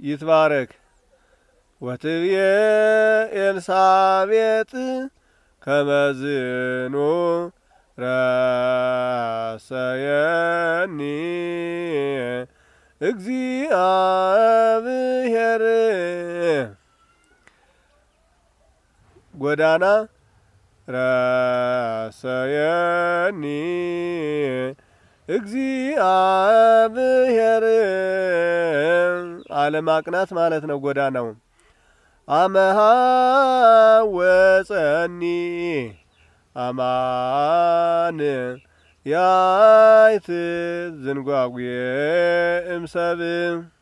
ይትባረክ ወትብየ ኤልሳቤጥ ከመዝኑ ረሰየኒ እግዚአብሔር ጎዳና ረሰየኒ እግዚአብሔር አለማቅናት ማለት ነው ጎዳናው። አመሃ ወጸኒ አማን ያይት ዝንጓጉየ እምሰብ